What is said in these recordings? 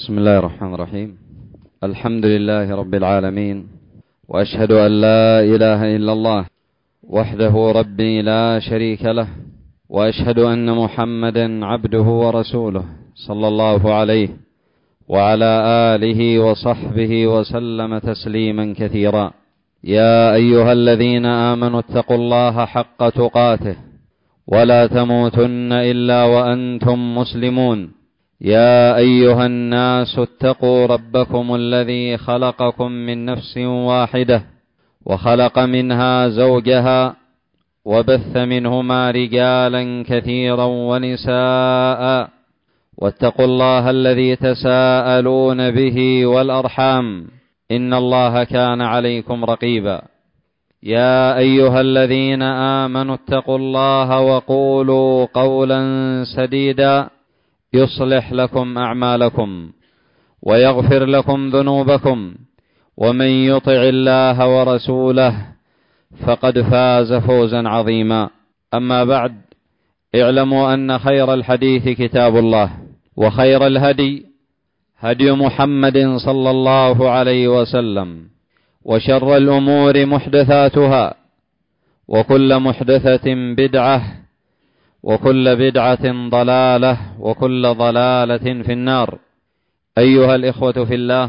بسم الله الرحمن الرحيم. الحمد لله رب العالمين، وأشهد أن لا إله إلا الله وحده ربي لا شريك له، وأشهد أن محمدا عبده ورسوله صلى الله عليه وعلى آله وصحبه وسلم تسليما كثيرا. يا أيها الذين آمنوا اتقوا الله حق تقاته ولا تموتن إلا وأنتم مسلمون. يا أيها الناس اتقوا ربكم الذي خلقكم من نفس واحدة وخلق منها زوجها وبث منهما رجالا كثيرا ونساء، واتقوا الله الذي تساءلون به والأرحام إن الله كان عليكم رقيبا. يا أيها الذين آمنوا اتقوا الله وقولوا قولا سديدا يصلح لكم أعمالكم ويغفر لكم ذنوبكم، ومن يطع الله ورسوله فقد فاز فوزا عظيما. أما بعد، اعلموا أن خير الحديث كتاب الله، وخير الهدي هدي محمد صلى الله عليه وسلم، وشر الأمور محدثاتها، وكل محدثة بدعة، وكل بدعة ضلالة، وكل ضلالة في النار. أيها الإخوة في الله،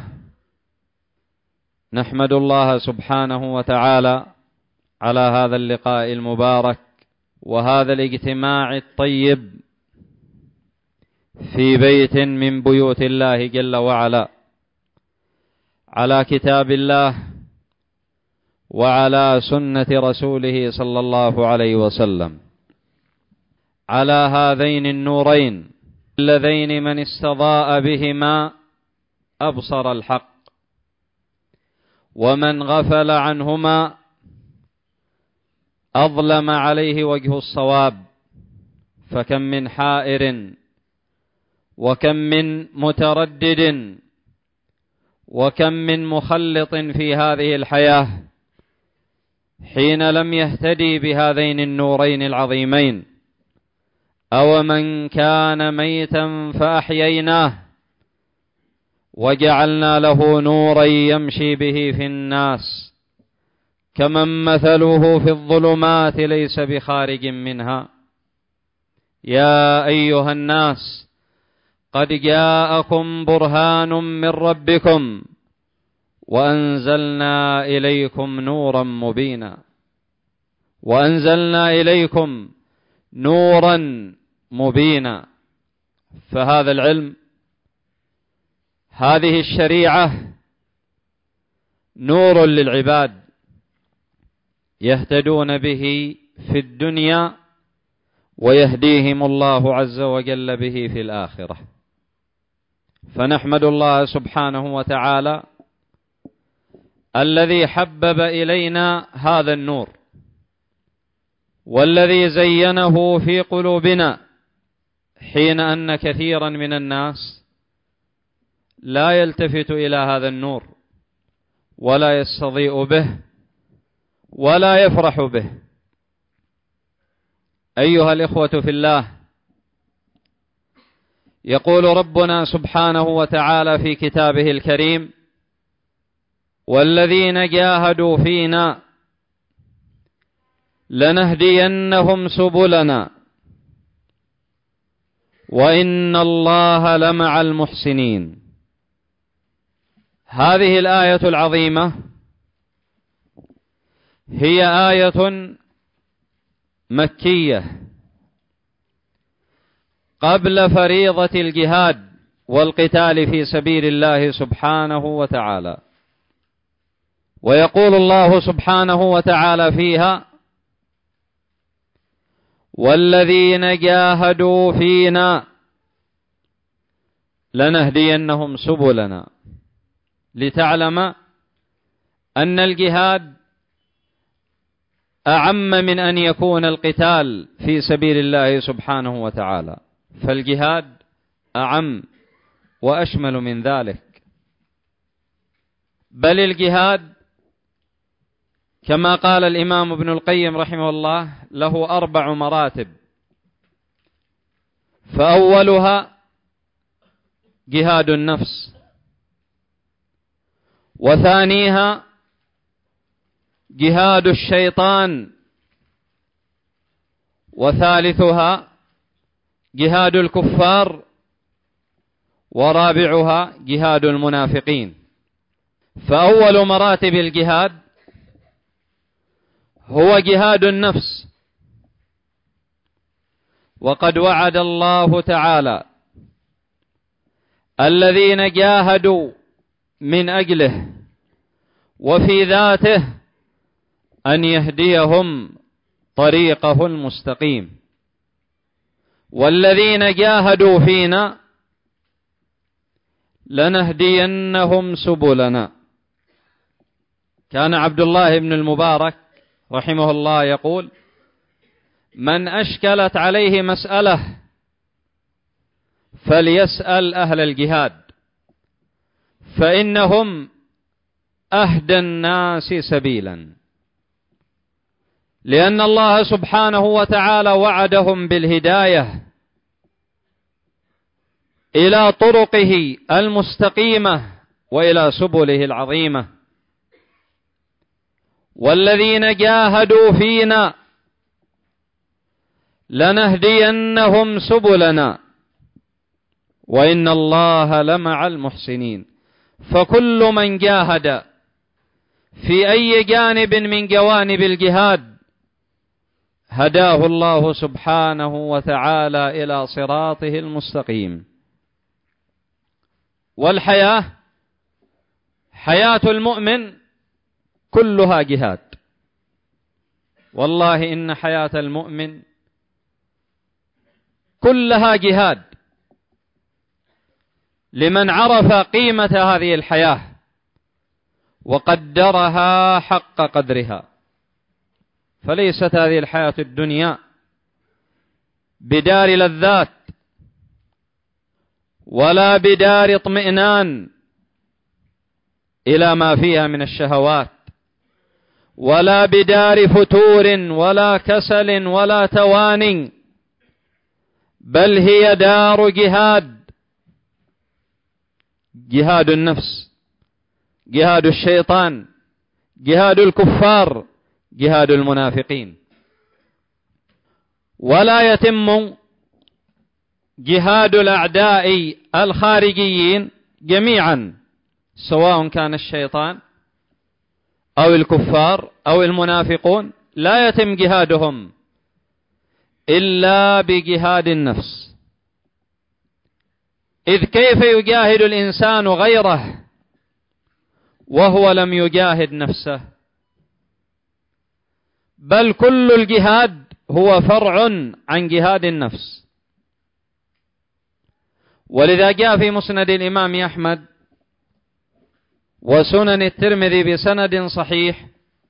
نحمد الله سبحانه وتعالى على هذا اللقاء المبارك وهذا الاجتماع الطيب في بيت من بيوت الله جل وعلا، على كتاب الله وعلى سنة رسوله صلى الله عليه وسلم، على هذين النورين اللذين من استضاء بهما أبصر الحق، ومن غفل عنهما أظلم عليه وجه الصواب. فكم من حائر، وكم من متردد، وكم من مخلط في هذه الحياة حين لم يهتدي بهذين النورين العظيمين. أو من كان ميتا فأحييناه وجعلنا له نورا يمشي به في الناس كمن مثله في الظلمات ليس بخارج منها. يا أيها الناس، قد جاءكم برهان من ربكم وأنزلنا إليكم نورا مبينا. وأنزلنا إليكم نورا مبينا. فهذا العلم، هذه الشريعة نور للعباد يهتدون به في الدنيا، ويهديهم الله عز وجل به في الآخرة. فنحمد الله سبحانه وتعالى الذي حبب إلينا هذا النور، والذي زينه في قلوبنا، حين أن كثيرا من الناس لا يلتفت إلى هذا النور ولا يستضيء به ولا يفرح به. أيها الإخوة في الله، يقول ربنا سبحانه وتعالى في كتابه الكريم: والذين جاهدوا فينا لنهدينهم سبلنا وإن الله لمع المحسنين. هذه الآية العظيمة هي آية مكية قبل فريضة الجهاد والقتال في سبيل الله سبحانه وتعالى. ويقول الله سبحانه وتعالى فيها: والذين جاهدوا فينا لنهدينهم سبلنا، لتعلم أن الجهاد أعم من أن يكون القتال في سبيل الله سبحانه وتعالى، فالجهاد أعم وأشمل من ذلك. بل الجهاد كما قال الإمام ابن القيم رحمه الله له 4 مراتب. فأولها جهاد النفس، وثانيها جهاد الشيطان، وثالثها جهاد الكفار، ورابعها جهاد المنافقين. فأول مراتب الجهاد هو جهاد النفس، وقد وعد الله تعالى الذين جاهدوا من أجله وفي ذاته أن يهديهم طريقه المستقيم، والذين جاهدوا فينا لنهدينهم سبلنا. كان عبد الله بن المبارك رحمه الله يقول: من أشكلت عليه مسألة فليسأل أهل الجهاد فإنهم أهدى الناس سبيلا، لأن الله سبحانه وتعالى وعدهم بالهداية إلى طرقه المستقيمة وإلى سبله العظيمة. والذين جاهدوا فينا لنهدينهم سبلنا وإن الله لمع المحسنين. فكل من جاهد في أي جانب من جوانب الجهاد هداه الله سبحانه وتعالى إلى صراطه المستقيم. والحياة، حياة المؤمن كلها جهاد. والله إن حياة المؤمن كلها جهاد لمن عرف قيمة هذه الحياة وقدرها حق قدرها. فليست هذه الحياة الدنيا بدار لذات ولا بدار اطمئنان إلى ما فيها من الشهوات، ولا بدار فتور ولا كسل ولا توان، بل هي دار جهاد. جهاد النفس، جهاد الشيطان، جهاد الكفار، جهاد المنافقين. ولا يتم جهاد الأعداء الخارجيين جميعا، سواء كان الشيطان أو الكفار أو المنافقون، لا يتم جهادهم إلا بجهاد النفس. إذ كيف يجاهد الإنسان غيره وهو لم يجاهد نفسه؟ بل كل الجهاد هو فرع عن جهاد النفس. ولذا جاء في مسند الإمام أحمد وسنن الترمذي بسند صحيح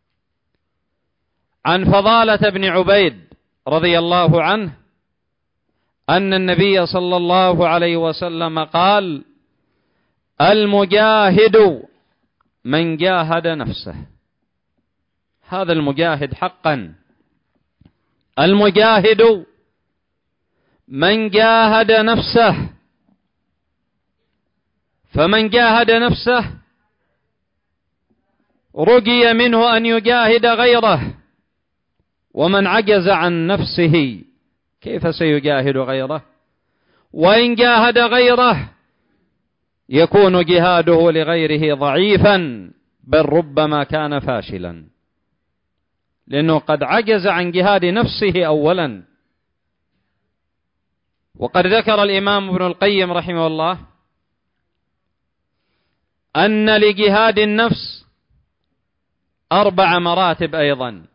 عن فضالة بن عبيد رضي الله عنه أن النبي صلى الله عليه وسلم قال: المجاهد من جاهد نفسه. هذا المجاهد حقا، المجاهد من جاهد نفسه. فمن جاهد نفسه رجي منه أن يجاهد غيره، ومن عجز عن نفسه كيف سيجاهد غيره؟ وإن جاهد غيره يكون جهاده لغيره ضعيفا، بل ربما كان فاشلا، لأنه قد عجز عن جهاد نفسه أولا. وقد ذكر الإمام ابن القيم رحمه الله أن لجهاد النفس 4 مراتب أيضا.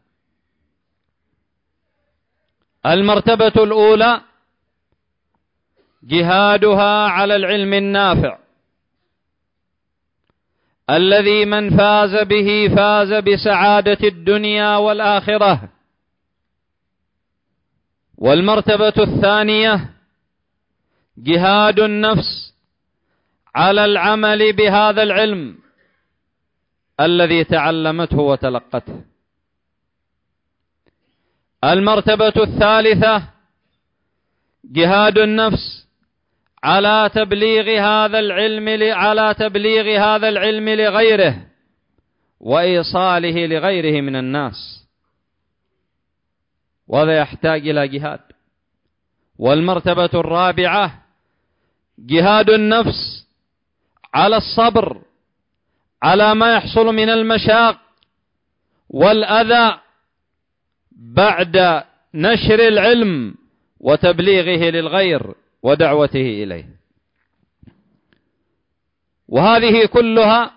المرتبة الأولى جهادها على العلم النافع الذي من فاز به فاز بسعادة الدنيا والآخرة. والمرتبة الثانية جهاد النفس على العمل بهذا العلم الذي تعلمته وتلقته. المرتبة الثالثة جهاد النفس على تبليغ هذا العلم لغيره وإيصاله لغيره من الناس، وهذا يحتاج إلى جهاد. والمرتبة الرابعة جهاد النفس على الصبر على ما يحصل من المشاق والأذى بعد نشر العلم وتبليغه للغير ودعوته إليه. وهذه كلها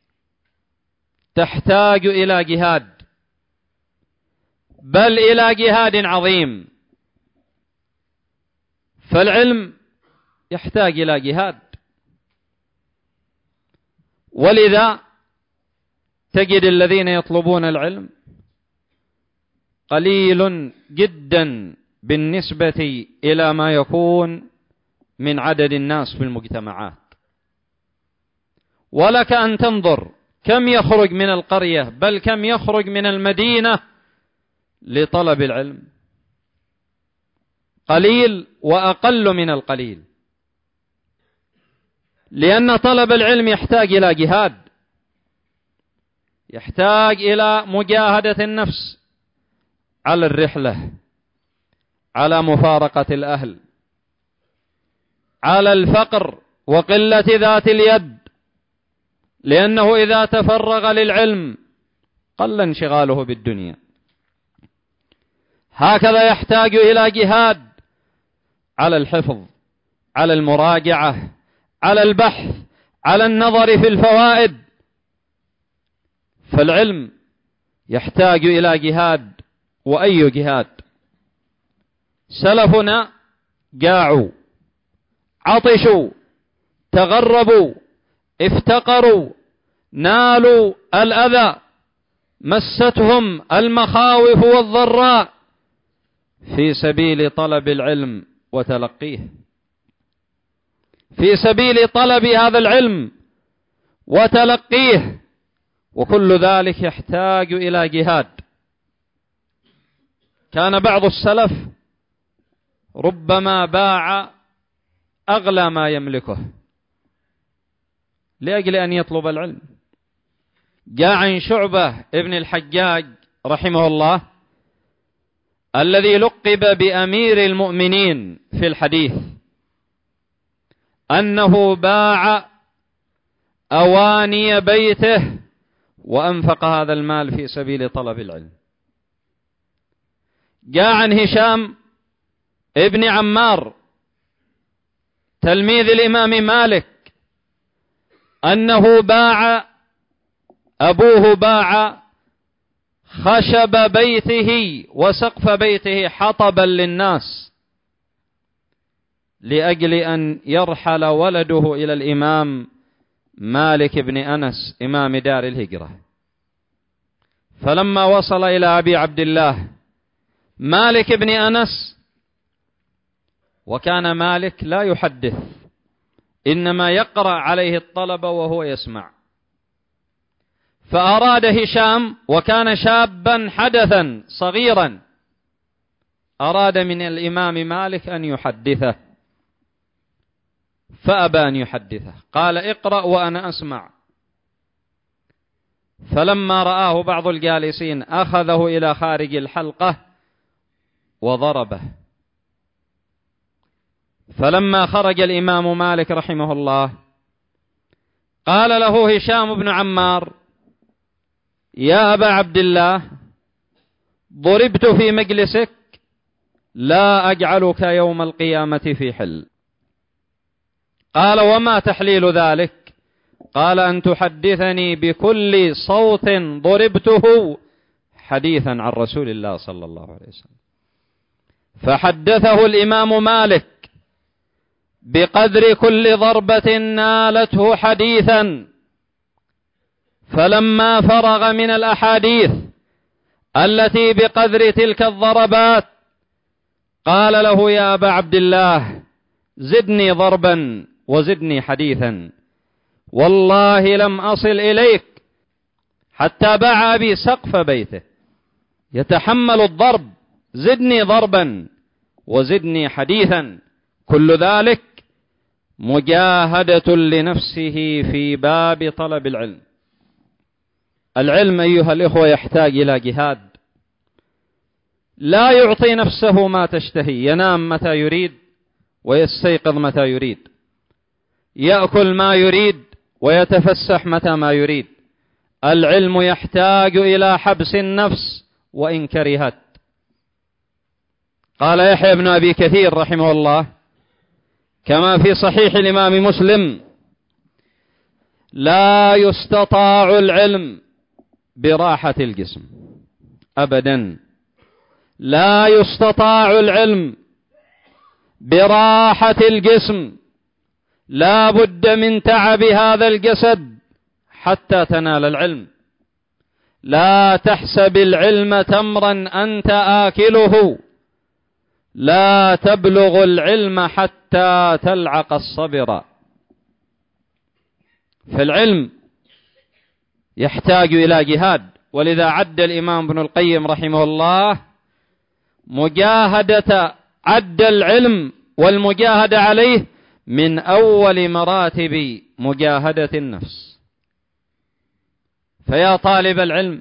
تحتاج إلى جهاد، بل إلى جهاد عظيم. فالعلم يحتاج إلى جهاد، ولذا تجد الذين يطلبون العلم قليل جدا بالنسبة إلى ما يكون من عدد الناس في المجتمعات. ولك أن تنظر كم يخرج من القرية، بل كم يخرج من المدينة لطلب العلم، قليل وأقل من القليل. لأن طلب العلم يحتاج إلى جهاد، يحتاج إلى مجاهدة النفس على الرحلة، على مفارقة الأهل، على الفقر وقلة ذات اليد، لأنه إذا تفرغ للعلم قل انشغاله بالدنيا. هكذا يحتاج إلى جهاد على الحفظ، على المراجعة، على البحث، على النظر في الفوائد. فالعلم يحتاج إلى جهاد، وأي جهاد. سلفنا جاعوا، عطشوا، تغربوا، افتقروا، نالوا الأذى، مستهم المخاوف والضراء في سبيل طلب العلم وتلقيه، في سبيل طلب هذا العلم وتلقيه، وكل ذلك يحتاج إلى جهاد. كان بعض السلف ربما باع أغلى ما يملكه لأجل أن يطلب العلم. جاء عن شعبة ابن الحجاج رحمه الله الذي لقب بأمير المؤمنين في الحديث أنه باع أواني بيته وأنفق هذا المال في سبيل طلب العلم. جاء عن هشام ابن عمار تلميذ الإمام مالك أنه أبوه باع خشب بيته وسقف بيته حطبا للناس لأجل أن يرحل ولده إلى الإمام مالك بن أنس إمام دار الهجرة. فلما وصل إلى أبي عبد الله مالك بن أنس، وكان مالك لا يحدث إنما يقرأ عليه الطلبة وهو يسمع، فأراد هشام وكان شابا حدثا صغيرا، أراد من الإمام مالك أن يحدثه فأبى أن يحدثه، قال اقرأ وأنا أسمع. فلما رآه بعض الجالسين أخذه إلى خارج الحلقة وضربه. فلما خرج الإمام مالك رحمه الله قال له هشام بن عمار يا أبا عبد الله ضربت في مجلسك لا أجعلك يوم القيامة في حل. قال وما تحليل ذلك؟ قال أن تحدثني بكل صوت ضربته حديثا عن رسول الله صلى الله عليه وسلم. فحدثه الإمام مالك بقدر كل ضربة نالته حديثا. فلما فرغ من الأحاديث التي بقدر تلك الضربات قال له يا أبا عبد الله زدني ضربا وزدني حديثا، والله لم أصل إليك حتى باع أبي سقف بيته يتحمل الضرب، زدني ضربا وزدني حديثا، كل ذلك مجاهدة لنفسه في باب طلب العلم. العلم أيها الإخوة يحتاج إلى جهاد، لا يعطي نفسه ما تشتهي، ينام متى يريد ويستيقظ متى يريد، يأكل ما يريد ويتفسح متى ما يريد. العلم يحتاج إلى حبس النفس وإن كرهت. قال يحيى بن أبي كثير رحمه الله كما في صحيح الإمام مسلم: لا يستطاع العلم براحة الجسم أبدا، لا يستطاع العلم براحة الجسم، لا بد من تعب هذا الجسد حتى تنال العلم. لا تحسب العلم تمرا أنت آكله، لا تبلغ العلم حتى تلعق الصبر. فالعلم يحتاج إلى جهاد، ولذا عد الإمام ابن القيم رحمه الله مجاهدة، عد العلم والمجاهدة عليه من أول مراتب مجاهدة النفس. فيا طالب العلم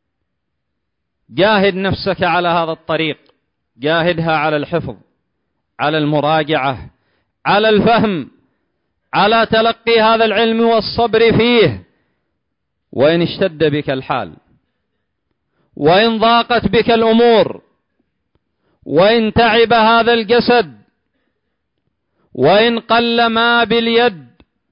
جاهد نفسك على هذا الطريق، جاهدها على الحفظ، على المراجعة، على الفهم، على تلقي هذا العلم والصبر فيه. وإن اشتد بك الحال، وإن ضاقت بك الأمور، وإن تعب هذا الجسد، وإن قل ما باليد،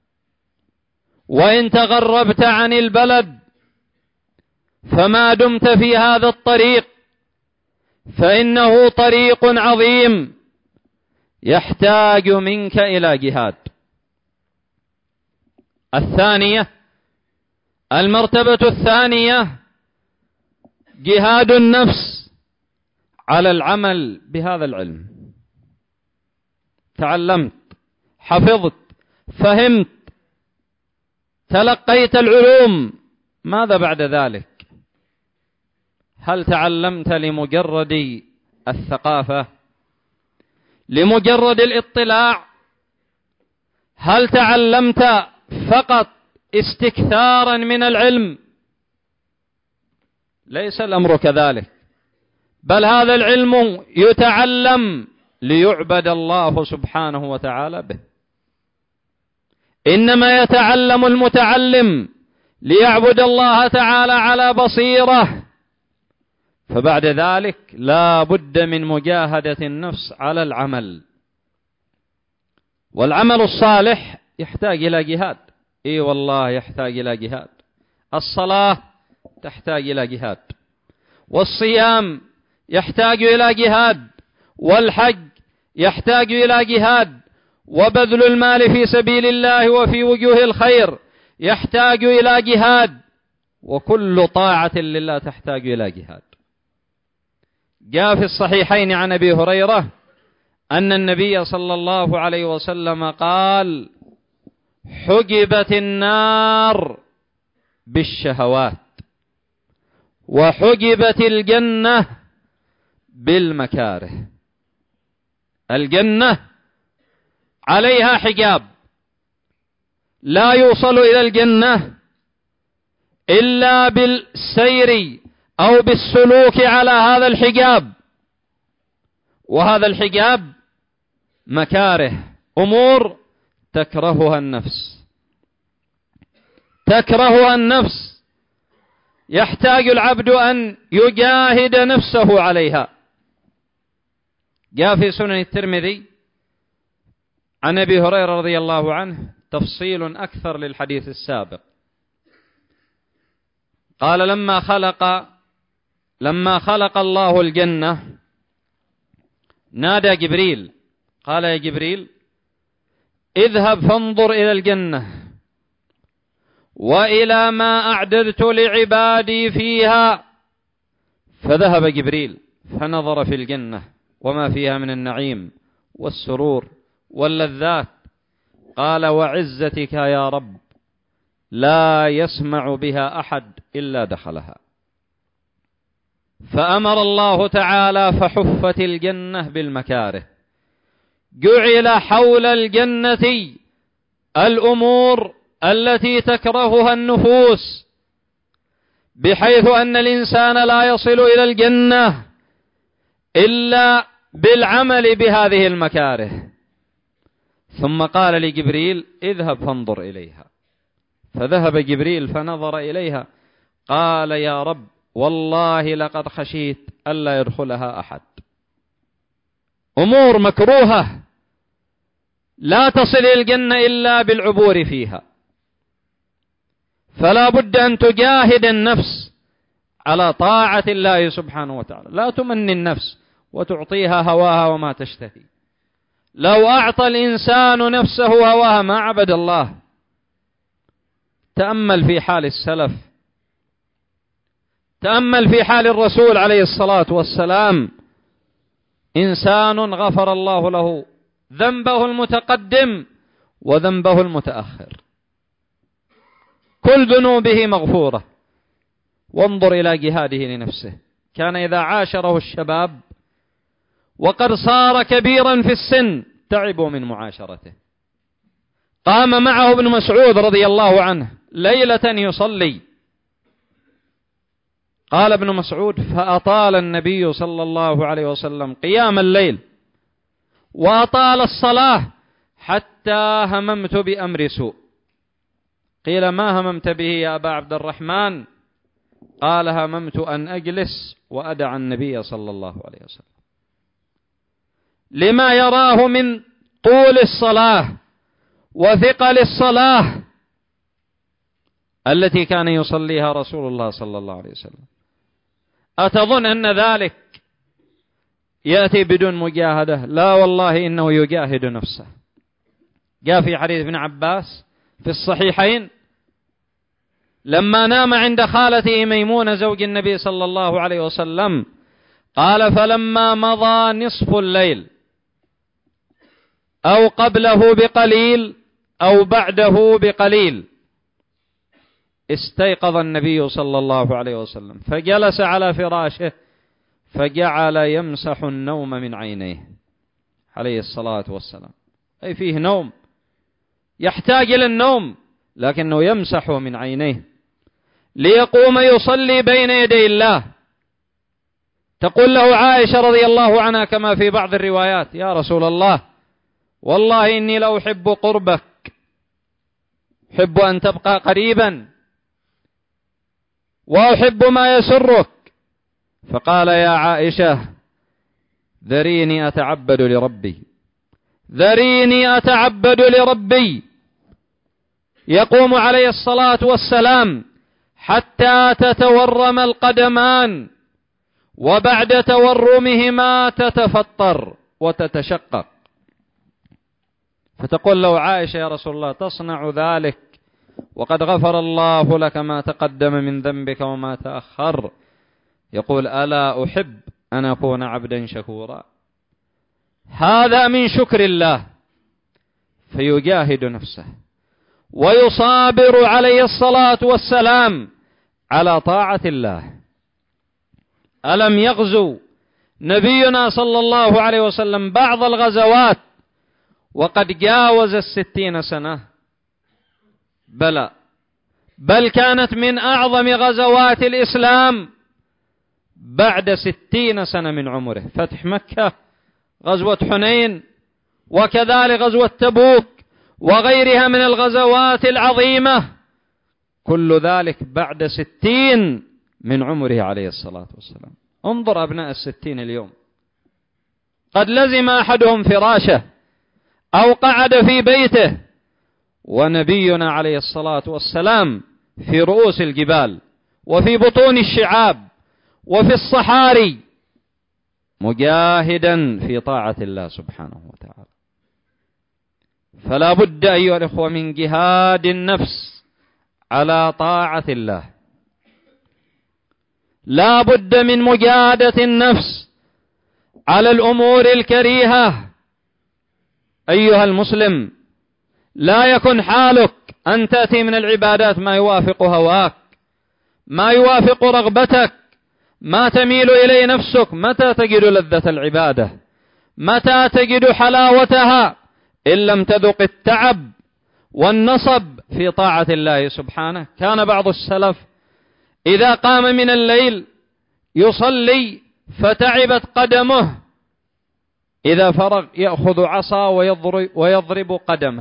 وإن تغربت عن البلد، فما دمت في هذا الطريق فإنه طريق عظيم يحتاج منك إلى جهاد. الثانية، المرتبة الثانية جهاد النفس على العمل بهذا العلم. تعلمت، حفظت، فهمت، تلقيت العلوم، ماذا بعد ذلك؟ هل تعلمت لمجرد الثقافة، لمجرد الاطلاع؟ هل تعلمت فقط استكثارا من العلم؟ ليس الأمر كذلك، بل هذا العلم يتعلم ليعبد الله سبحانه وتعالى به. إنما يتعلم المتعلم ليعبد الله تعالى على بصيرة. فبعد ذلك لا بد من مجاهدة النفس على العمل. والعمل الصالح يحتاج إلى جهاد، إي والله يحتاج إلى جهاد. الصلاة تحتاج إلى جهاد، والصيام يحتاج إلى جهاد، والحج يحتاج إلى جهاد، وبذل المال في سبيل الله وفي وجوه الخير يحتاج إلى جهاد، وكل طاعة لله تحتاج إلى جهاد. جاء في الصحيحين عن أبي هريرة أن النبي صلى الله عليه وسلم قال: حجبت النار بالشهوات، وحجبت الجنة بالمكاره. الجنة عليها حجاب، لا يوصل إلى الجنة إلا بالسير أو بالسلوك على هذا الحجاب. وهذا الحجاب مكاره، أمور تكرهها النفس، تكرهها النفس، يحتاج العبد أن يجاهد نفسه عليها. جاء في سنن الترمذي عن أبي هريرة رضي الله عنه تفصيل أكثر للحديث السابق. قال: لما خلق الله الجنة نادى جبريل، قال: يا جبريل اذهب فانظر إلى الجنة وإلى ما أعددت لعبادي فيها. فذهب جبريل فنظر في الجنة وما فيها من النعيم والسرور واللذات. قال: وعزتك يا رب لا يسمع بها أحد إلا دخلها. فأمر الله تعالى فحفت الجنة بالمكاره، جعل حول الجنة الأمور التي تكرهها النفوس، بحيث أن الإنسان لا يصل إلى الجنة إلا بالعمل بهذه المكاره. ثم قال لجبريل: اذهب فانظر إليها. فذهب جبريل فنظر إليها، قال: يا رب، والله لقد خشيت ألا يدخلها أحد. أمور مكروهة لا تصل إلى الجنة إلا بالعبور فيها، فلا بد أن تجاهد النفس على طاعة الله سبحانه وتعالى. لا تمني النفس وتعطيها هواها وما تشتهي. لو أعطى الإنسان نفسه هواها ما عبد الله. تأمل في حال السلف، تأمل في حال الرسول عليه الصلاة والسلام، إنسان غفر الله له ذنبه المتقدم وذنبه المتأخر، كل ذنوبه مغفورة. وانظر إلى جهاده لنفسه، كان إذا عاشره الشباب وقد صار كبيرا في السن تعبوا من معاشرته. قام معه ابن مسعود رضي الله عنه ليلة يصلي، قال ابن مسعود: فأطال النبي صلى الله عليه وسلم قيام الليل وأطال الصلاة حتى هممت بأمر سوء. قيل: ما هممت به يا أبا عبد الرحمن؟ قال: هممت أن أجلس وأدع النبي صلى الله عليه وسلم، لما يراه من طول الصلاة وثقل الصلاة التي كان يصليها رسول الله صلى الله عليه وسلم. أتظن أن ذلك يأتي بدون مجاهدة؟ لا والله، إنه يجاهد نفسه. جاء في حديث ابن عباس في الصحيحين لما نام عند خالته ميمونة زوج النبي صلى الله عليه وسلم، قال: فلما مضى نصف الليل أو قبله بقليل أو بعده بقليل استيقظ النبي صلى الله عليه وسلم فجلس على فراشه فجعل يمسح النوم من عينيه عليه الصلاة والسلام. أي فيه نوم، يحتاج إلى النوم، لكنه يمسح من عينيه ليقوم يصلي بين يدي الله. تقول له عائشة رضي الله عنها كما في بعض الروايات: يا رسول الله، والله إني لو أحب قربك، أحب أن تبقى قريبا وأحب ما يسرك. فقال: يا عائشة، ذريني أتعبد لربي، ذريني أتعبد لربي. يقوم عليه الصلاة والسلام حتى تتورم القدمان، وبعد تورمهما تتفطر وتتشقق. فتقول له عائشة: يا رسول الله، تصنع ذلك وقد غفر الله لك ما تقدم من ذنبك وما تأخر؟ يقول: ألا أحب أن أكون عبدا شكورا. هذا من شكر الله، فيجاهد نفسه ويصابر عليه الصلاة والسلام على طاعة الله. ألم يغزو نبينا صلى الله عليه وسلم بعض الغزوات وقد جاوز 60 سنة؟ بلى، بل كانت من أعظم غزوات الإسلام بعد 60 سنة من عمره. فتح مكة، غزوة حنين، وكذلك غزوة تبوك وغيرها من الغزوات العظيمة، كل ذلك بعد 60 من عمره عليه الصلاة والسلام. انظر أبناء 60 اليوم، قد لزم أحدهم فراشه أو قعد في بيته، ونبينا عليه الصلاة والسلام في رؤوس الجبال وفي بطون الشعاب وفي الصحاري مجاهدا في طاعة الله سبحانه وتعالى. فلا بد أيها الأخوة من جهاد النفس على طاعة الله، لا بد من مجاهدة النفس على الأمور الكريهة. أيها المسلم، لا يكن حالك أن تأتي من العبادات ما يوافق هواك، ما يوافق رغبتك، ما تميل إليه نفسك. متى تجد لذة العبادة؟ متى تجد حلاوتها؟ إن لم تذق التعب والنصب في طاعة الله سبحانه. كان بعض السلف إذا قام من الليل يصلي فتعبت قدمه، إذا فرغ يأخذ عصا ويضرب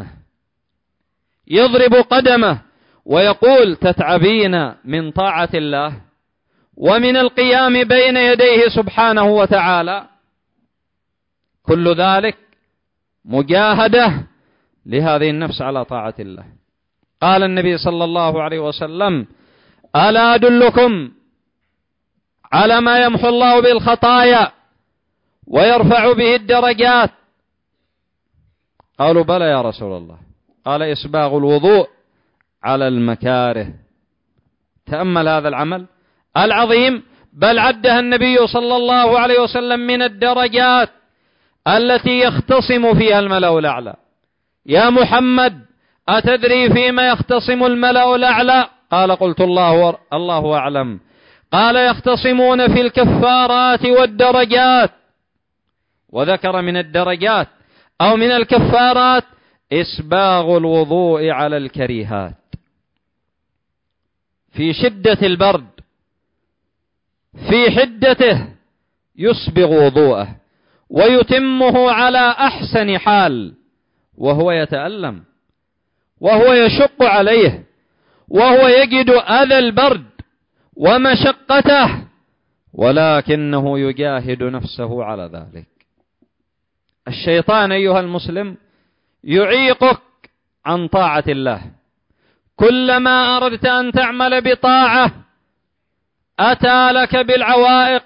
قدمه ويقول: تتعبين من طاعة الله ومن القيام بين يديه سبحانه وتعالى. كل ذلك مجاهدة لهذه النفس على طاعة الله. قال النبي صلى الله عليه وسلم: ألا أدلكم على ما يمحو الله به الخطايا ويرفع به الدرجات؟ قالوا: بلى يا رسول الله. قال: إسباغ الوضوء على المكاره. تأمل هذا العمل العظيم، بل عدها النبي صلى الله عليه وسلم من الدرجات التي يختصم فيها الملأ الأعلى. يا محمد، أتدري فيما يختصم الملأ الأعلى؟ قال: قلت الله أعلم. قال: يختصمون في الكفارات والدرجات. وذكر من الدرجات أو من الكفارات إسباغ الوضوء على الكريهات. في شدة البرد، في حدته، يسبغ وضوءه ويتمه على أحسن حال، وهو يتألم وهو يشق عليه وهو يجد أذى البرد ومشقته، ولكنه يجاهد نفسه على ذلك. الشيطان أيها المسلم يعيقك عن طاعة الله. كلما أردت أن تعمل بطاعة أتى لك بالعوائق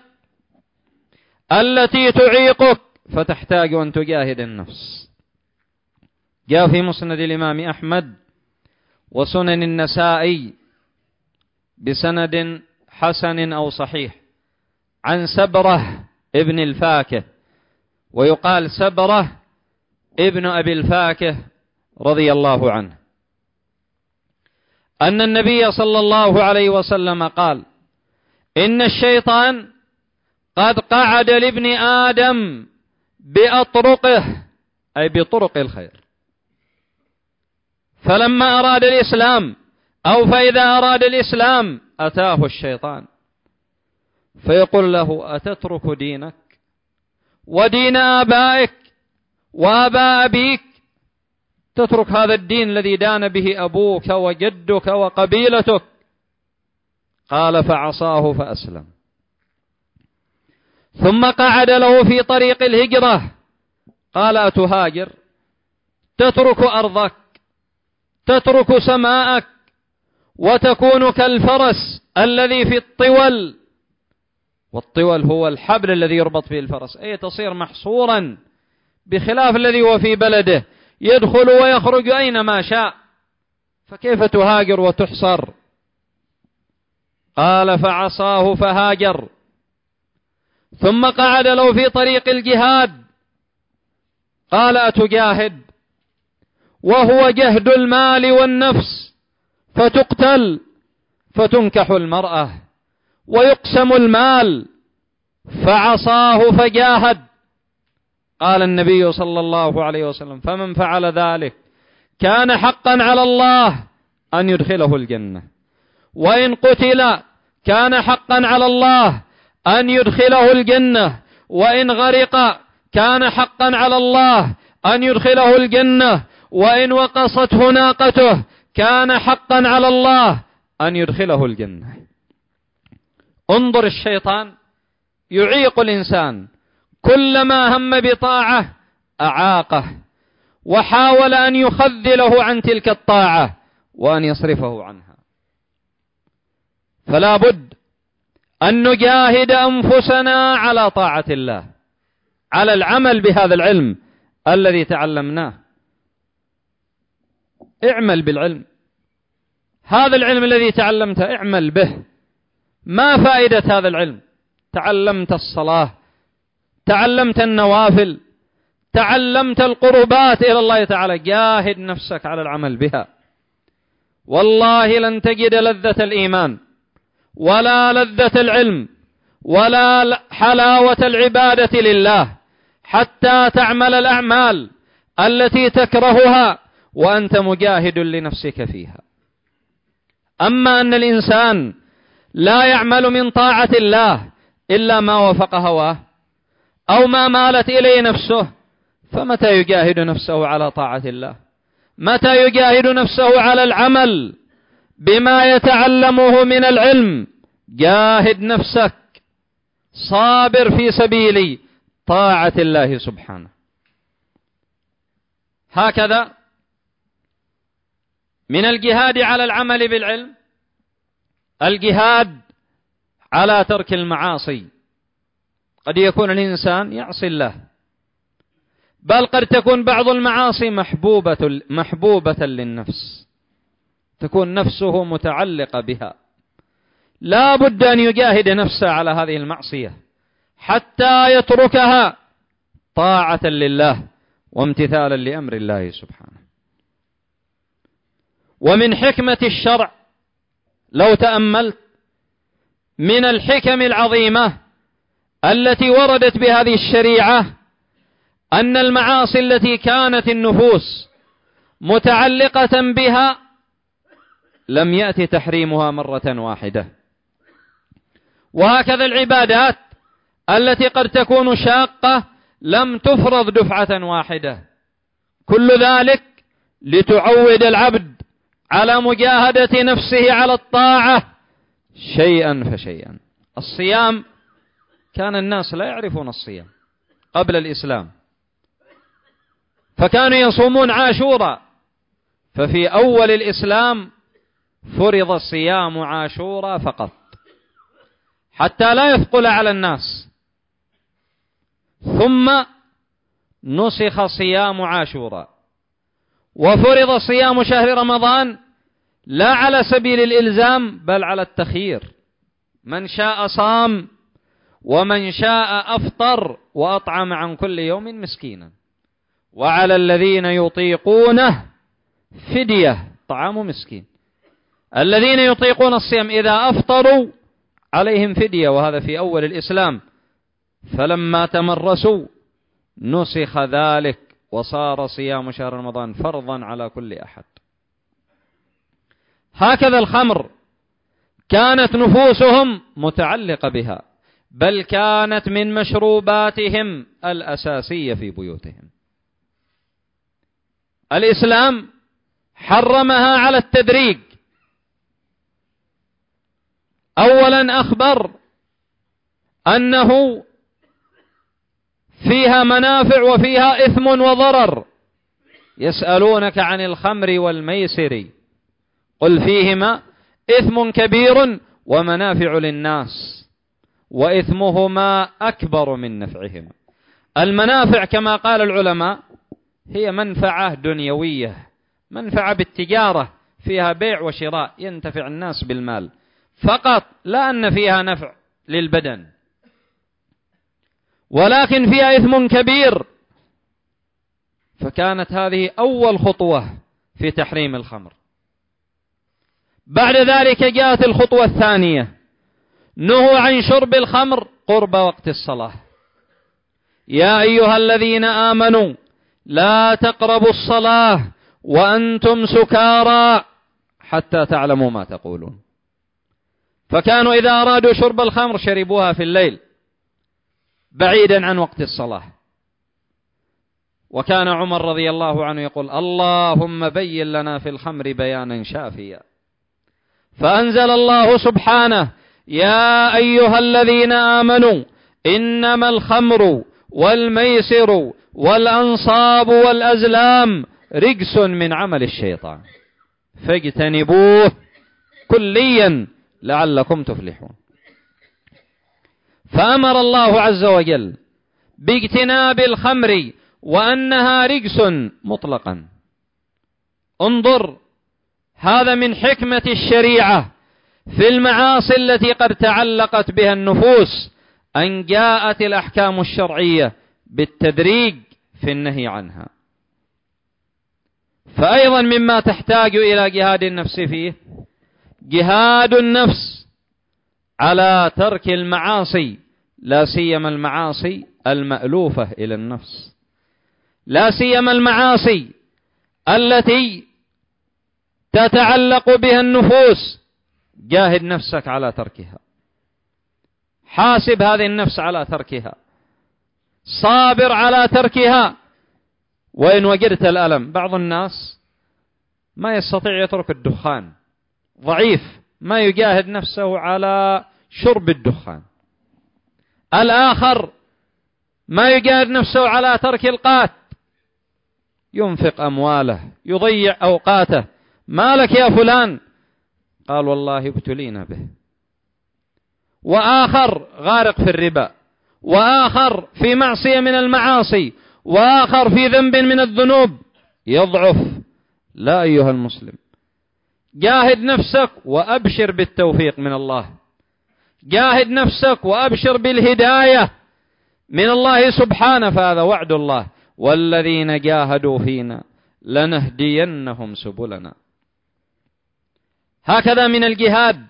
التي تعيقك، فتحتاج أن تجاهد النفس. جاء في مسند الإمام أحمد وسنن النسائي بسند حسن أو صحيح عن سبرة ابن الفاكه، ويقال سبرة ابن أبي الفاكه رضي الله عنه، أن النبي صلى الله عليه وسلم قال: إن الشيطان قد قعد لابن آدم بأطرقه، أي بطرق الخير، فلما أراد الإسلام أو فإذا أراد الإسلام أتاه الشيطان فيقول له: أتترك دينك ودين آبائك وآباء أبيك؟ تترك هذا الدين الذي دان به أبوك وجدك وقبيلتك؟ قال: فعصاه فأسلم. ثم قعد له في طريق الهجرة، قال: أتهاجر؟ تترك أرضك، تترك سماءك، وتكون كالفرس الذي في الطول، والطول هو الحبل الذي يربط به الفرس، أي تصير محصورا، بخلاف الذي هو في بلده يدخل ويخرج أينما شاء، فكيف تهاجر وتحصر؟ قال: فعصاه فهاجر. ثم قعد له في طريق الجهاد، قال: أتجاهد؟ وهو جهد المال والنفس، فتقتل، فتنكح المرأة، ويقسم المال، فعصاه فجاهد. قال النبي صلى الله عليه وسلم: فمن فعل ذلك كان حقا على الله أن يدخله الجنة، وإن قتل كان حقا على الله أن يدخله الجنة، وإن غرق كان حقا على الله أن يدخله الجنة، وإن وقصته ناقته كان حقا على الله أن يدخله الجنة. انظر، الشيطان يعيق الإنسان، كلما هم بطاعة أعاقه وحاول أن يخذله عن تلك الطاعة وأن يصرفه عنها. فلا بد أن نجاهد أنفسنا على طاعة الله، على العمل بهذا العلم الذي تعلمناه. اعمل بالعلم، هذا العلم الذي تعلمته اعمل به. ما فائدة هذا العلم؟ تعلمت الصلاة، تعلمت النوافل، تعلمت القربات إلى الله تعالى، جاهد نفسك على العمل بها. والله لن تجد لذة الإيمان ولا لذة العلم ولا حلاوة العبادة لله حتى تعمل الأعمال التي تكرهها وأنت مجاهد لنفسك فيها. أما أن الإنسان لا يعمل من طاعة الله إلا ما وافق هواه أو ما مالت إليه نفسه، فمتى يجاهد نفسه على طاعة الله؟ متى يجاهد نفسه على العمل بما يتعلمه من العلم؟ جاهد نفسك، صابر في سبيل طاعة الله سبحانه. هكذا من الجهاد على العمل بالعلم الجهاد على ترك المعاصي. قد يكون الإنسان يعصي الله، بل قد تكون بعض المعاصي محبوبة للنفس، تكون نفسه متعلقة بها، لا بد أن يجاهد نفسه على هذه المعصية حتى يتركها طاعة لله وامتثالا لأمر الله سبحانه. ومن حكمة الشرع لو تأملت من الحكم العظيمة التي وردت بهذه الشريعة أن المعاصي التي كانت النفوس متعلقة بها لم يأتي تحريمها مرة واحدة. وهكذا العبادات التي قد تكون شاقة لم تفرض دفعة واحدة، كل ذلك لتعود العبد على مجاهدة نفسه على الطاعة شيئا فشيئا. الصيام كان الناس لا يعرفون الصيام قبل الإسلام، فكانوا يصومون عاشوراء، ففي أول الإسلام فرض صيام عاشوراء فقط حتى لا يثقل على الناس، ثم نسخ صيام عاشوراء وفرض صيام شهر رمضان لا على سبيل الإلزام بل على التخيير، من شاء صام ومن شاء أفطر وأطعم عن كل يوم مسكينا، وعلى الذين يطيقونه فدية طعام مسكين. الذين يطيقون الصيام إذا أفطروا عليهم فدية، وهذا في أول الإسلام، فلما تمرسوا نسخ ذلك وصار صيام شهر رمضان فرضا على كل أحد. هكذا الخمر كانت نفوسهم متعلقة بها، بل كانت من مشروباتهم الأساسية في بيوتهم. الإسلام حرمها على التدريج. أولا أخبر أنه فيها منافع وفيها إثم وضرر. يسألونك عن الخمر والميسر قل فيهما إثم كبير ومنافع للناس وإثمهما أكبر من نفعهما. المنافع كما قال العلماء هي منفعة دنيوية، منفعة بالتجارة، فيها بيع وشراء ينتفع الناس بالمال فقط، لا أن فيها نفع للبدن، ولكن فيها إثم كبير. فكانت هذه أول خطوة في تحريم الخمر. بعد ذلك جاءت الخطوة الثانية، نهوا عن شرب الخمر قرب وقت الصلاة. يا أيها الذين آمنوا لا تقربوا الصلاة وأنتم سكارى حتى تعلموا ما تقولون. فكانوا إذا أرادوا شرب الخمر شربوها في الليل بعيدا عن وقت الصلاة. وكان عمر رضي الله عنه يقول اللهم بين لنا في الخمر بيانا شافيا، فأنزل الله سبحانه يا أيها الذين آمنوا إنما الخمر والميسر والأنصاب والأزلام رجس من عمل الشيطان فاجتنبوه كليا لعلكم تفلحون. فأمر الله عز وجل باجتناب الخمر وأنها رجس مطلقا. انظر، هذا من حكمة الشريعة في المعاصي التي قد تعلقت بها النفوس، أن جاءت الأحكام الشرعية بالتدريج في النهي عنها. فأيضا مما تحتاج إلى جهاد النفس فيه جهاد النفس على ترك المعاصي، لا سيما المعاصي المألوفة إلى النفس، لا سيما المعاصي التي تتعلق بها النفوس، جاهد نفسك على تركها، حاسب هذه النفس على تركها، صابر على تركها وإن وجدت الألم. بعض الناس ما يستطيع يترك الدخان، ضعيف، ما يجاهد نفسه على شرب الدخان. الآخر ما يجاهد نفسه على ترك القات، ينفق أمواله، يضيع أوقاته. ما لك يا فلان؟ قال والله ابتلينا به. وآخر غارق في الربا، وآخر في معصية من المعاصي، وآخر في ذنب من الذنوب، يضعف. لا أيها المسلم، جاهد نفسك وأبشر بالتوفيق من الله، جاهد نفسك وأبشر بالهداية من الله سبحانه، فهذا وعد الله: والذين جاهدوا فينا لنهدينهم سبلنا. هكذا من الجهاد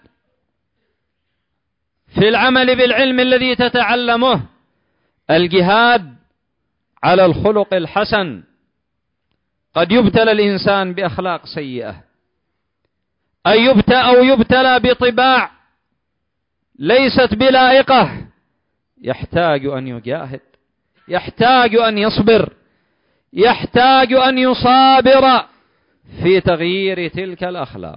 في العمل بالعلم الذي تتعلمه الجهاد على الخلق الحسن. قد يبتلى الإنسان بأخلاق سيئة، أو يبتلى بطباع ليست بلائقة، يحتاج أن يجاهد، يحتاج أن يصبر، يحتاج أن يصابر في تغيير تلك الأخلاق.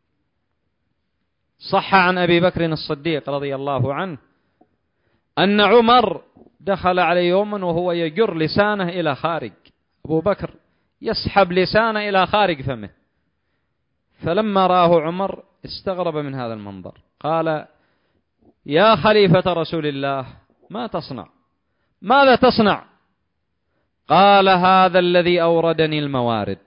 صح عن أبي بكر الصديق رضي الله عنه أن عمر دخل عليه يوما وهو يجر لسانه إلى خارج، أبو بكر يسحب لسانه إلى خارج فمه، فلما راه عمر استغرب من هذا المنظر، قال: يا خليفة رسول الله، ما تصنع؟ ماذا تصنع؟ قال: هذا الذي أوردني الموارد،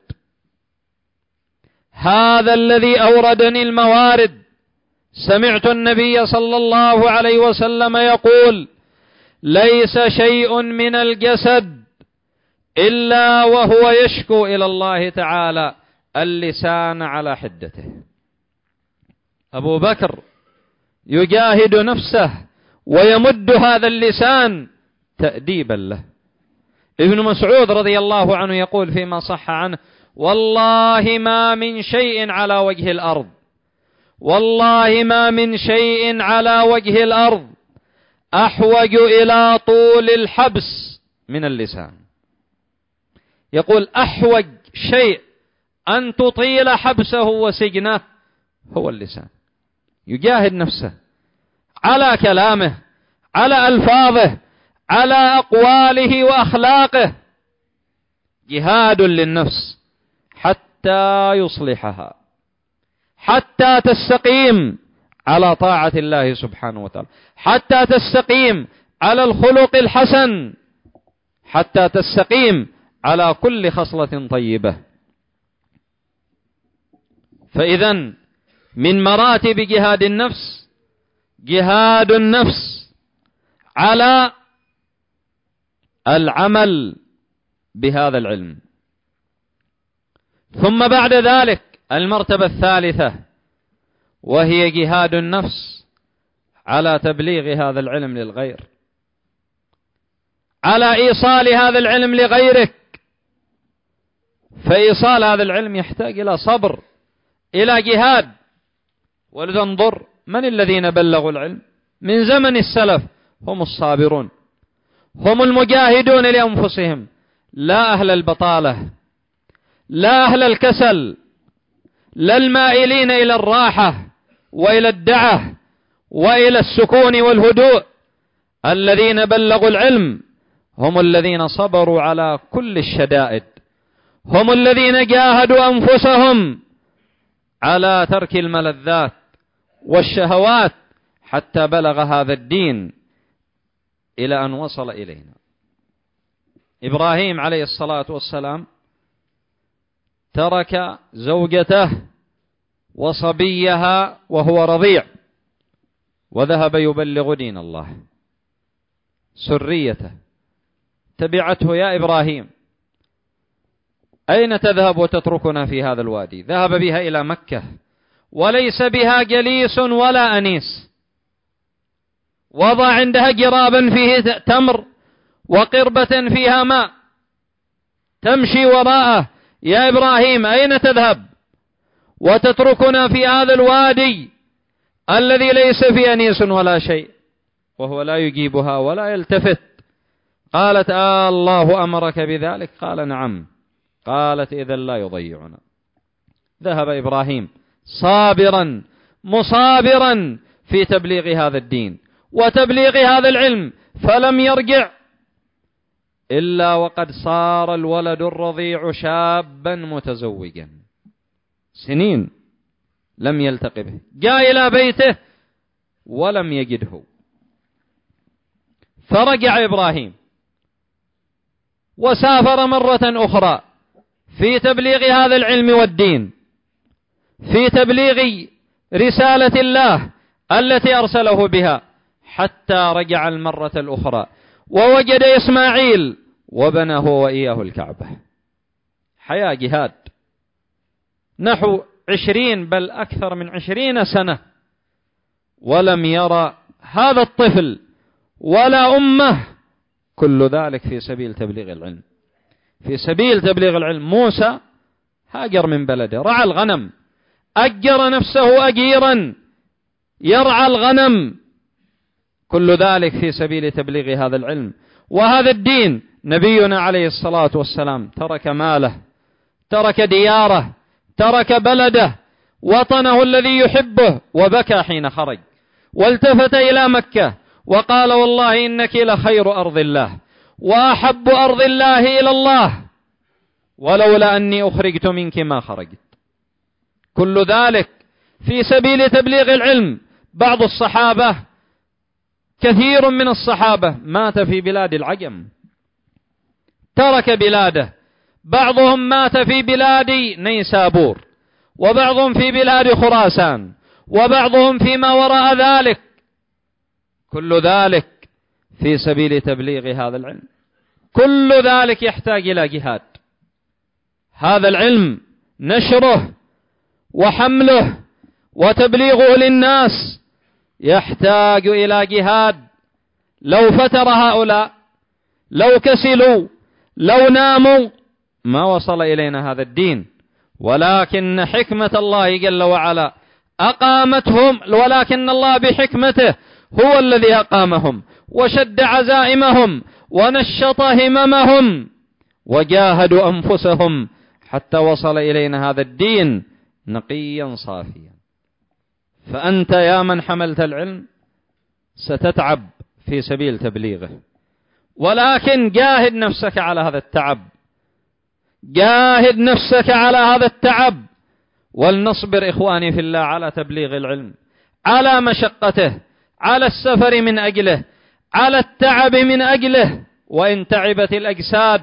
هذا الذي أوردني الموارد. سمعت النبي صلى الله عليه وسلم يقول: ليس شيء من الجسد إلا وهو يشكو إلى الله تعالى اللسان على حدته. أبو بكر يجاهد نفسه ويمد هذا اللسان تأديبا له. ابن مسعود رضي الله عنه يقول فيما صح عنه: والله ما من شيء على وجه الأرض، والله ما من شيء على وجه الأرض أحوج إلى طول الحبس من اللسان. يقول: أحوج شيء أن تطيل حبسه وسجنه هو اللسان. يجاهد نفسه على كلامه، على ألفاظه، على أقواله وأخلاقه، جهاد للنفس حتى يصلحها، حتى تستقيم على طاعة الله سبحانه وتعالى، حتى تستقيم على الخلق الحسن، حتى تستقيم على كل خصلة طيبة. فإذن من مراتب جهاد النفس جهاد النفس على العمل بهذا العلم. ثم بعد ذلك المرتبة الثالثة، وهي جهاد النفس على تبليغ هذا العلم للغير، على إيصال هذا العلم لغيرك. فإيصال هذا العلم يحتاج إلى صبر، إلى جهاد. ولتنظر من الذين بلغوا العلم من زمن السلف، هم الصابرون، هم المجاهدون لأنفسهم، لا أهل البطالة، لا أهل الكسل، لا المائلين إلى الراحة وإلى الدعة وإلى السكون والهدوء. الذين بلغوا العلم هم الذين صبروا على كل الشدائد، هم الذين جاهدوا أنفسهم على ترك الملذات والشهوات حتى بلغ هذا الدين إلى أن وصل إلينا. إبراهيم عليه الصلاة والسلام ترك زوجته وصبيها وهو رضيع وذهب يبلغ دين الله. سريته تبعته: يا إبراهيم، أين تذهب وتتركنا في هذا الوادي؟ ذهب بها إلى مكة وليس بها جليس ولا أنيس، وضع عندها جرابا فيه تمر وقربة فيها ماء، تمشي وراءه يا إبراهيم أين تذهب وتتركنا في هذا الوادي الذي ليس فيه أنيس ولا شيء؟ وهو لا يجيبها ولا يلتفت. قالت الله أمرك بذلك؟ قال نعم. قالت إذا لا يضيعنا. ذهب إبراهيم صابرا مصابرا في تبليغ هذا الدين وتبليغ هذا العلم، فلم يرجع إلا وقد صار الولد الرضيع شابا متزوجا، سنين لم يلتقي به. جاء إلى بيته ولم يجده، فرجع إبراهيم وسافر مرة أخرى في تبليغ هذا العلم والدين، في تبليغ رسالة الله التي أرسله بها، حتى رجع المرة الأخرى ووجد إسماعيل وبنى هو وإياه الكعبة. حياة جهاد نحو 20 بل أكثر من 20 سنة، ولم يرى هذا الطفل ولا أمه، كل ذلك في سبيل تبليغ العلم. في سبيل تبليغ العلم. موسى هاجر من بلده، رعى الغنم، أجر نفسه أجيرا يرعى الغنم، كل ذلك في سبيل تبليغ هذا العلم وهذا الدين. نبينا عليه الصلاة والسلام ترك ماله، ترك دياره، ترك بلده، وطنه الذي يحبه، وبكى حين خرج، والتفت إلى مكة وقال والله إنك لخير أرض الله وأحب أرض الله إلى الله، ولولا أني أخرجت منك ما خرجت. كل ذلك في سبيل تبليغ العلم. بعض الصحابة، كثير من الصحابة مات في بلاد العجم، ترك بلاده، بعضهم مات في بلاد نيسابور، وبعضهم في بلاد خراسان، وبعضهم فيما وراء ذلك، كل ذلك في سبيل تبليغ هذا العلم. كل ذلك يحتاج إلى جهاد. هذا العلم نشره وحمله وتبليغه للناس يحتاج إلى جهاد. لو فتر هؤلاء، لو كسلوا، لو ناموا، ما وصل إلينا هذا الدين. ولكن حكمة الله جل وعلا أقامتهم، ولكن الله بحكمته هو الذي أقامهم وشد عزائمهم ونشط هممهم وجاهدوا أنفسهم حتى وصل إلينا هذا الدين نقيا صافيا. فأنت يا من حملت العلم ستتعب في سبيل تبليغه، ولكن جاهد نفسك على هذا التعب، جاهد نفسك على هذا التعب. ولنصبر إخواني في الله على تبليغ العلم، على مشقته، على السفر من أجله، على التعب من أجله. وإن تعبت الأجساد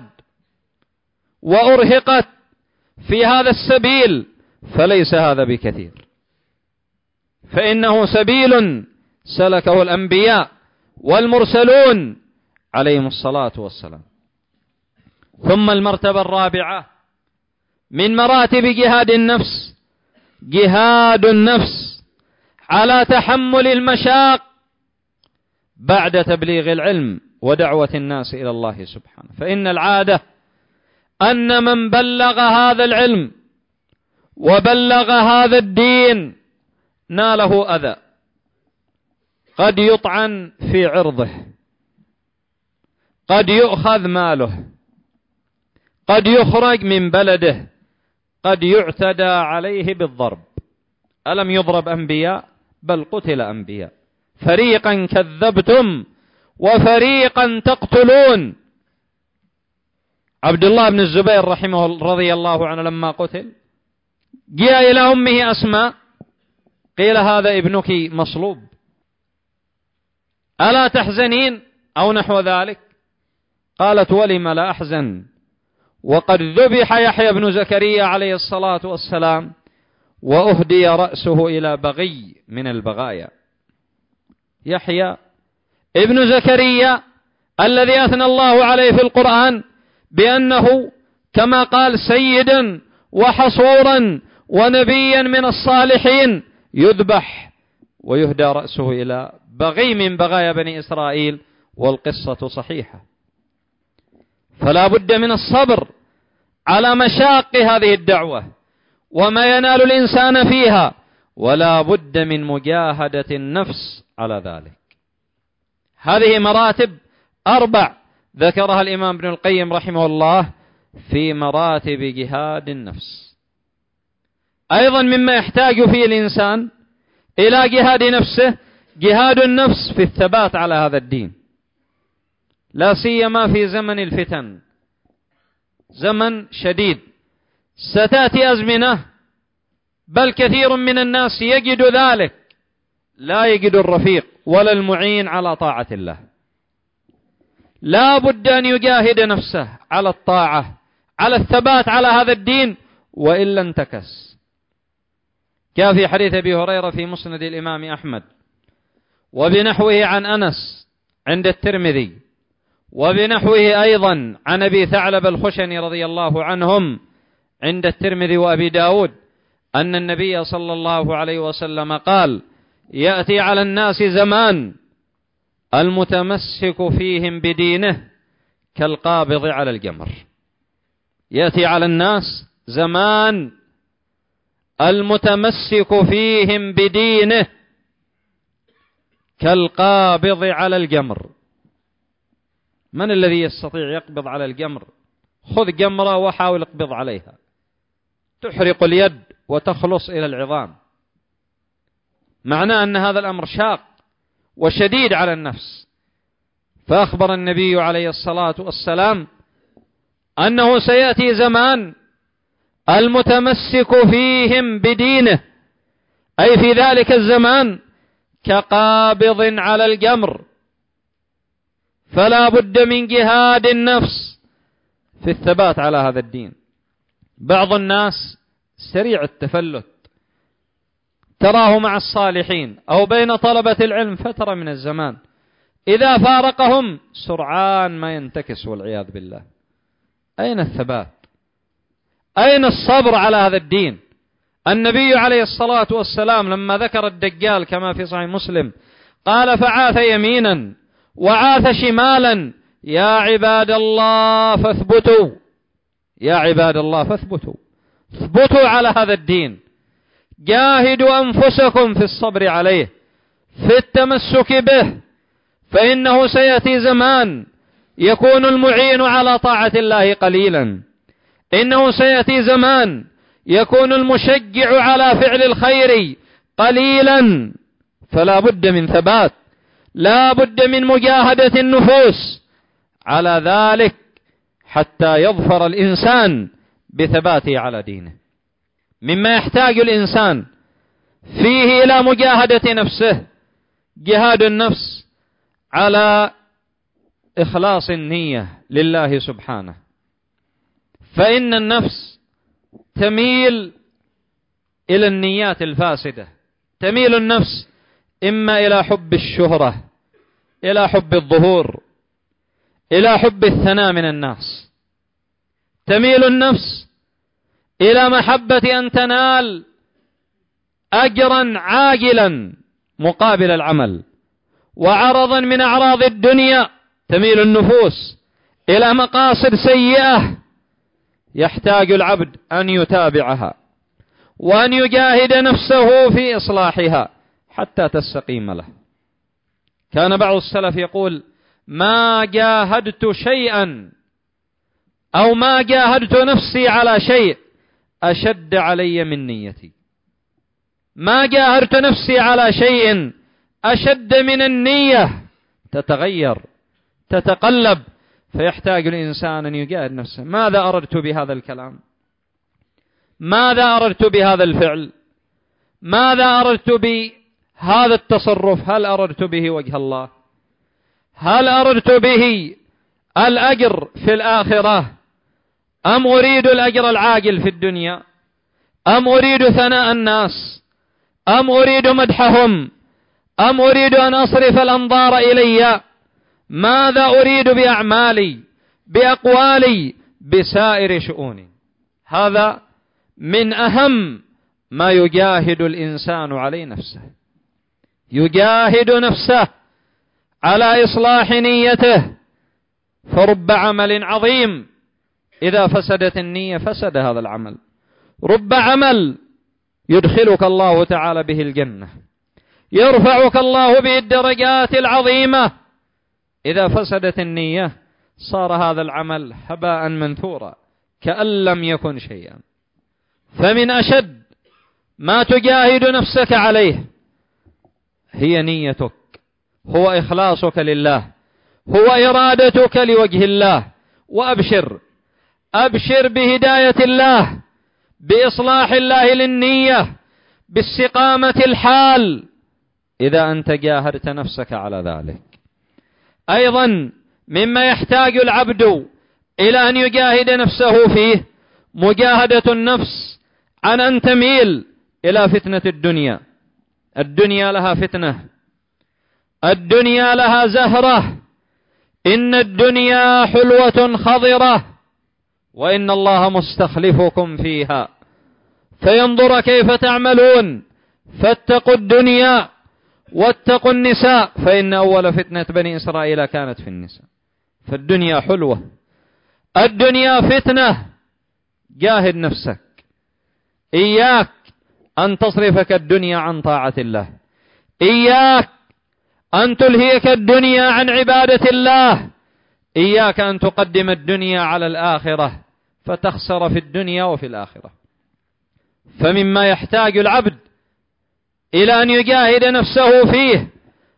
وأرهقت في هذا السبيل فليس هذا بكثير، فإنه سبيل سلكه الأنبياء والمرسلون عليهم الصلاة والسلام. ثم المرتبة الرابعة من مراتب جهاد النفس، جهاد النفس على تحمل المشاق بعد تبليغ العلم ودعوة الناس إلى الله سبحانه. فإن العادة أن من بلغ هذا العلم وبلغ هذا الدين ناله أذى، قد يطعن في عرضه، قد يؤخذ ماله، قد يخرج من بلده، قد يعتدى عليه بالضرب. ألم يضرب أنبياء؟ بل قتل أنبياء. فريقا كذبتم وفريقا تقتلون. عبد الله بن الزبير رضي الله عنه لما قتل جاء إلى أمه أسماء، قيل هذا ابنك مصلوب، ألا تحزنين أو نحو ذلك؟ قالت ولم لا أحزن وقد ذبح يحيى بن زكريا عليه الصلاة والسلام وأهدي رأسه إلى بغي من البغايا. يحيى ابن زكريا الذي أثنى الله عليه في القرآن بأنه كما قال سيدا وحصورا ونبيا من الصالحين، يذبح ويهدى رأسه إلى بغي من بغايا بني إسرائيل، والقصة صحيحة. فلا بد من الصبر على مشاق هذه الدعوة وما ينال الإنسان فيها، ولا بد من مجاهدة النفس على ذلك. هذه مراتب 4 ذكرها الإمام ابن القيم رحمه الله في مراتب جهاد النفس. أيضا مما يحتاج فيه الإنسان إلى جهاد نفسه جهاد النفس في الثبات على هذا الدين، لا سيما في زمن الفتن، زمن شديد. ستأتي أزمنة بل كثير من الناس يجد ذلك، لا يجد الرفيق ولا المعين على طاعة الله. لا بد أن يجاهد نفسه على الطاعة، على الثبات على هذا الدين، وإلا انتكس. كان في حديث أبي هريرة في مسند الإمام أحمد وبنحوه عن أنس عند الترمذي، وبنحوه أيضا عن أبي ثعلب الخشني رضي الله عنهم عند الترمذي وأبي داود، أن النبي صلى الله عليه وسلم قال: يأتي على الناس زمان المتمسك فيهم بدينه كالقابض على الجمر. يأتي على الناس زمان المتمسك فيهم بدينه كالقابض على الجمر. من الذي يستطيع يقبض على الجمر؟ خذ جمرة وحاول اقبض عليها، تحرق اليد وتخلص إلى العظام. معناه أن هذا الأمر شاق وشديد على النفس. فأخبر النبي عليه الصلاة والسلام أنه سيأتي زمان المتمسك فيهم بدينه، أي في ذلك الزمان كقابض على الجمر. فلا بد من جهاد النفس في الثبات على هذا الدين. بعض الناس سريع التفلت، تراه مع الصالحين أو بين طلبة العلم فترة من الزمان، إذا فارقهم سرعان ما ينتكس والعياذ بالله. أين الثبات؟ أين الصبر على هذا الدين؟ النبي عليه الصلاة والسلام لما ذكر الدجال كما في صحيح مسلم قال: فعاث يمينا وعاث شمالا، يا عباد الله فاثبتوا، يا عباد الله فاثبتوا، اثبتوا على هذا الدين، جاهدوا أنفسكم في الصبر عليه، في التمسك به، فإنه سيأتي زمان يكون المعين على طاعة الله قليلا، إنه سيأتي زمان يكون المشجع على فعل الخير قليلا. فلا بد من ثبات، لا بد من مجاهدة النفوس على ذلك حتى يظفر الإنسان بثباته على دينه. مما يحتاج الإنسان فيه إلى مجاهدة نفسه جهاد النفس على إخلاص النية لله سبحانه، فإن النفس تميل إلى النيات الفاسدة، تميل النفس إما إلى حب الشهرة، إلى حب الظهور، إلى حب الثناء من الناس. تميل النفس إلى محبة أن تنال أجرا عاجلا مقابل العمل وعرضا من أعراض الدنيا. تميل النفوس إلى مقاصد سيئة يحتاج العبد أن يتابعها وأن يجاهد نفسه في إصلاحها حتى تستقيم له. كان بعض السلف يقول: ما جاهدت شيئا أو ما جاهدت نفسي على شيء أشد علي من نيتي. ما جاهدت نفسي على شيء أشد من النية، تتغير تتقلب، فيحتاج الإنسان أن يجاهد نفسه. ماذا أردت بهذا الكلام؟ ماذا أردت بهذا الفعل؟ ماذا أردت بهذا التصرف؟ هل أردت به وجه الله؟ هل أردت به الأجر في الآخرة؟ أم أريد الأجر العاجل في الدنيا؟ أم أريد ثناء الناس؟ أم أريد مدحهم؟ أم أريد أن أصرف الأنظار إلي؟ ماذا أريد بأعمالي، بأقوالي، بسائر شؤوني؟ هذا من أهم ما يجاهد الإنسان عليه نفسه، يجاهد نفسه على إصلاح نيته. فرب عمل عظيم إذا فسدت النية فسد هذا العمل. رب عمل يدخلك الله تعالى به الجنة، يرفعك الله به الدرجات العظيمة، إذا فسدت النية صار هذا العمل هباء منثورا كأن لم يكن شيئا. فمن أشد ما تجاهد نفسك عليه هي نيتك، هو إخلاصك لله، هو إرادتك لوجه الله. وأبشر بهداية الله، بإصلاح الله للنية، باستقامة الحال إذا أنت جاهدت نفسك على ذلك. أيضا مما يحتاج العبد إلى أن يجاهد نفسه فيه مجاهدة النفس عن أن تميل إلى فتنة الدنيا. الدنيا لها فتنة، الدنيا لها زهرة، إن الدنيا حلوة خضرة وإن الله مستخلفكم فيها فينظر كيف تعملون، فاتقوا الدنيا واتقوا النساء فإن أول فتنة بني إسرائيل كانت في النساء. فالدنيا حلوة، الدنيا فتنة. جاهد نفسك، إياك أن تصرفك الدنيا عن طاعة الله، إياك أن تلهيك الدنيا عن عبادة الله، إياك أن تقدم الدنيا على الآخرة فتخسر في الدنيا وفي الآخرة. فمما يحتاج العبد إلى أن يجاهد نفسه فيه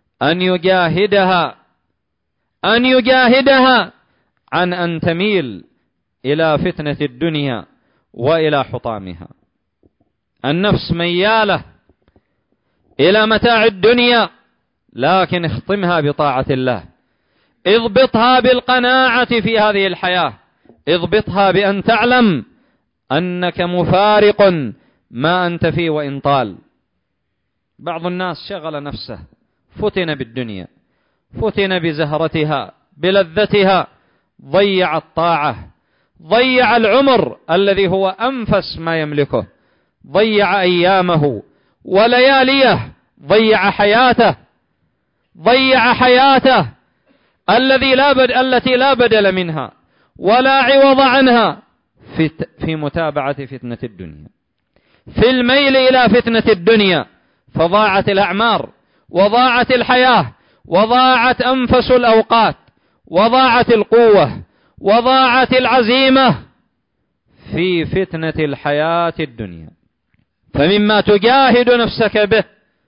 أن يجاهدها عن أن تميل إلى فتنة الدنيا وإلى حطامها. النفس ميالة إلى متاع الدنيا، لكن اختمها بطاعة الله، اضبطها بالقناعة في هذه الحياة، اضبطها بأن تعلم أنك مفارق ما أنت فيه وإن طال. بعض الناس شغل نفسه، فتن بالدنيا، فتن بزهرتها بلذتها، ضيع الطاعة، ضيع العمر الذي هو أنفس ما يملكه، ضيع أيامه ولياليه، ضيع حياته التي لا بدل منها ولا عوض عنها في متابعة فتنة الدنيا، في الميل إلى فتنة الدنيا، فضاعت الأعمار وضاعت الحياة وضاعت أنفس الأوقات وضاعت القوة وضاعت العزيمة في فتنة الحياة الدنيا. فمما تجاهد نفسك به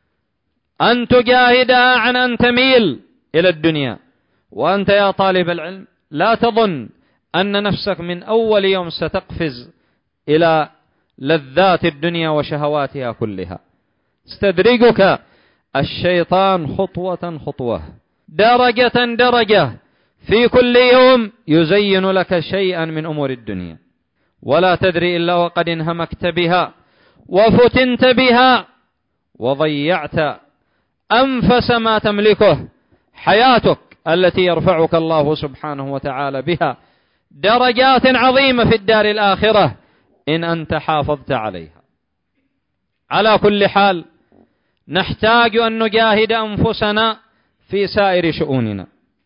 أن تجاهدها عن أن تميل إلى الدنيا. وأنت يا طالب العلم لا تظن أن نفسك من أول يوم ستقفز إلى لذات الدنيا وشهواتها كلها، استدرجك الشيطان خطوة خطوة، درجة، في كل يوم يزين لك شيئا من أمور الدنيا، ولا تدري إلا وقد انهمكت بها وفتنت بها وضيعت أنفس ما تملكه، حياتك التي يرفعك الله سبحانه وتعالى بها درجات عظيمة في الدار الآخرة إن أنت حافظت عليها. على كل حال نحتاج أن نجاهد أنفسنا في سائر شؤوننا،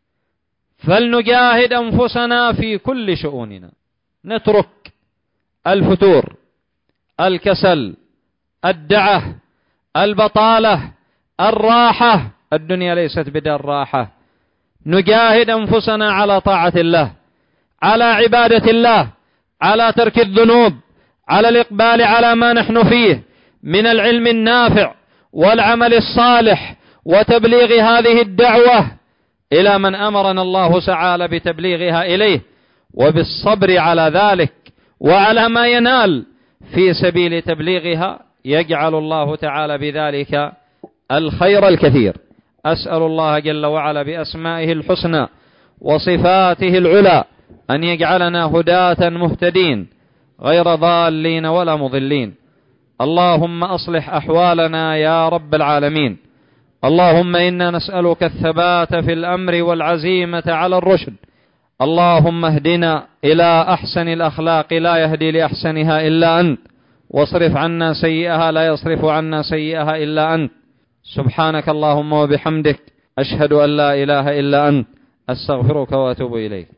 فلنجاهد أنفسنا في كل شؤوننا، نترك الفتور، الكسل، الدعة، البطالة، الراحة. الدنيا ليست بدار راحة. نجاهد أنفسنا على طاعة الله، على عبادة الله، على ترك الذنوب، على الإقبال على ما نحن فيه من العلم النافع والعمل الصالح وتبليغ هذه الدعوة إلى من أمرنا الله تعالى بتبليغها إليه، وبالصبر على ذلك وعلى ما ينال في سبيل تبليغها، يجعل الله تعالى بذلك الخير الكثير. أسأل الله جل وعلا بأسمائه الحسنى وصفاته العلى أن يجعلنا هداة مهتدين غير ضالين ولا مضلين. اللهم أصلح أحوالنا يا رب العالمين. اللهم إنا نسألك الثبات في الأمر والعزيمة على الرشد. اللهم اهدنا إلى أحسن الأخلاق لا يهدي لأحسنها إلا أنت، واصرف عنا سيئها لا يصرف عنا سيئها إلا أنت. سبحانك اللهم وبحمدك، أشهد أن لا إله إلا أنت، أستغفرك وأتوب إليك.